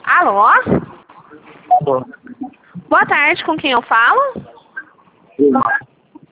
Alô? Alô? Boa tarde, com quem eu falo? Gilmar.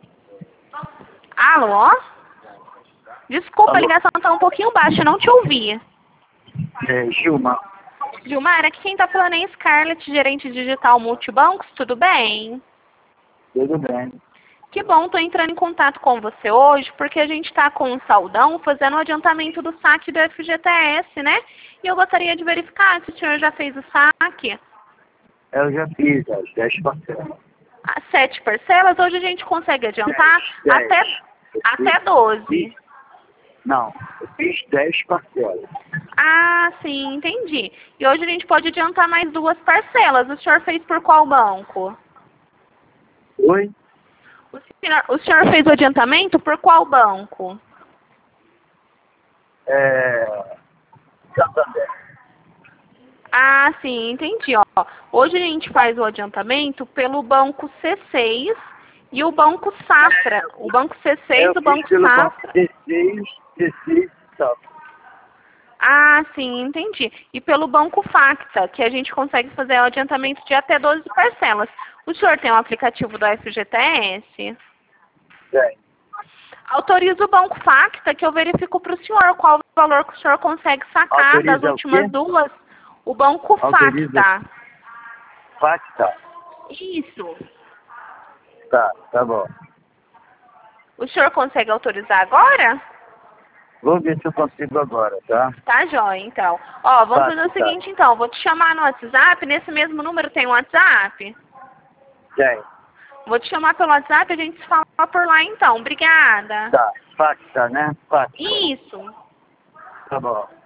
Alô? Desculpa, a Alô? ligação tá um pouquinho baixa, eu não te ouvi. Gilmar. Gilmar, aqui quem tá falando é Scarlett, gerente digital Multibancos, tudo bem? Tudo bem. Que bom, tô entrando em contato com você hoje, porque a gente tá com um saldão fazendo o adiantamento do saque do FGTS, né? E eu gostaria de verificar se o senhor já fez o saque. Eu já fiz as 10 parcelas. As 7 parcelas, hoje a gente consegue adiantar 10. até 12. Não, eu fiz 10 parcelas. Ah, sim, entendi. E hoje a gente pode adiantar mais 2 parcelas. O senhor fez por qual banco? Oi? O senhor fez o adiantamento por qual banco? Santander. Ah, sim, entendi. Ó, hoje a gente faz o adiantamento pelo banco C6 e o banco Safra. O banco C6 Eu e o banco fiz pelo banco Safra. C6 tal. Ah, sim, entendi. E pelo banco Facta, que a gente consegue fazer o adiantamento de até 12 parcelas. O senhor tem o aplicativo do FGTS? Tem. Autoriza o banco Facta, que eu verifico para o senhor qual o valor que o senhor consegue sacar Autoriza das o últimas quê? 2. O banco Autoriza. Facta. Facta. Isso. Tá bom. O senhor consegue autorizar agora? Vou ver se eu consigo agora, tá? Tá, joia, então. Ó, vamos fazer o Facta. seguinte, então. Vou te chamar no WhatsApp. Nesse mesmo número tem um WhatsApp? Tem. Vou te chamar pelo WhatsApp e a gente se fala por lá, então. Obrigada. Tá. Facta, né? Facta. Isso. Tá bom.